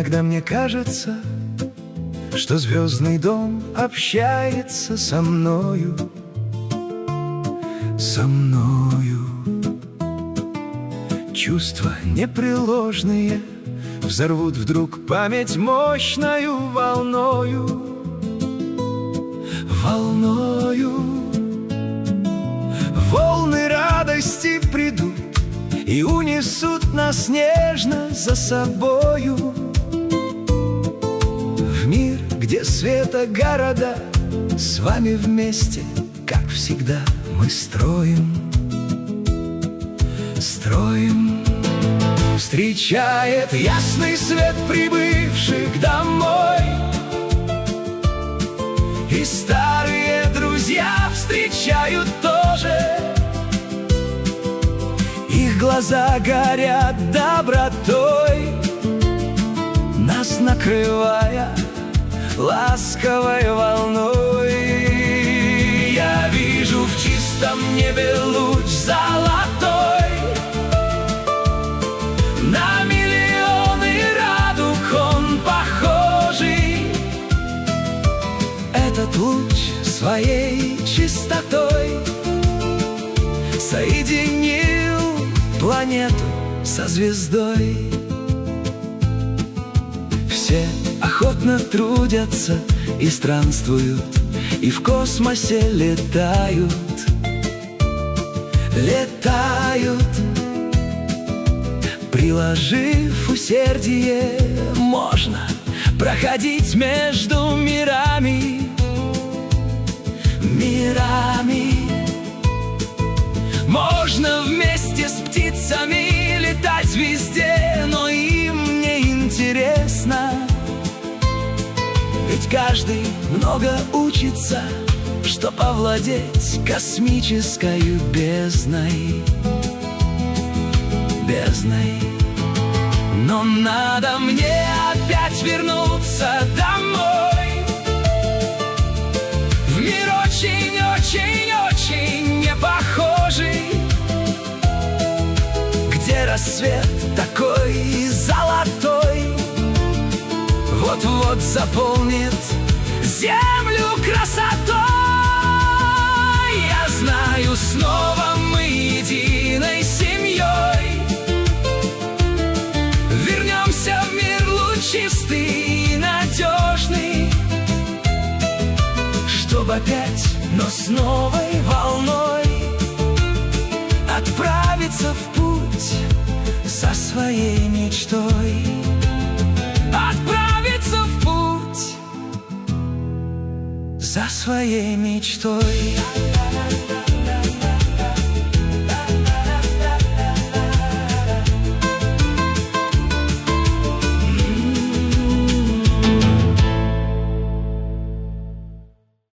Иногда мне кажется, что звездный дом общается со мною, со мною. Чувства непреложные взорвут вдруг память мощною волною, волною. Волны радости придут и унесут нас нежно за собою в мир, где света города. С вами вместе, как всегда, мы строим, строим. Встречает ясный свет прибывших домой, и старые друзья встречают тоже. Их глаза горят добротой, нас накрывая ласковой волной. Я вижу в чистом небе луч золотой, на миллионы радуг он похожий. Этот луч своей чистотой соединил планету со звездой. Все охотно трудятся и странствуют, и в космосе летают, летают. Приложив усердие, можно проходить между мирами, мирами. Можно вместе с птицами летать везде, но им не интересно, ведь каждый много учится, чтоб овладеть космической бездной, бездной. Но надо мне опять вернуться домой, в мир очень-очень-очень не похожий, где рассвет такой золотой вот-вот заполнит землю красотой. Я знаю, снова мы единой семьей вернемся в мир лучистый и надежный, чтоб опять, но с новой волной отправиться в путь за своей мечтой, отправиться в путь за своей мечтой.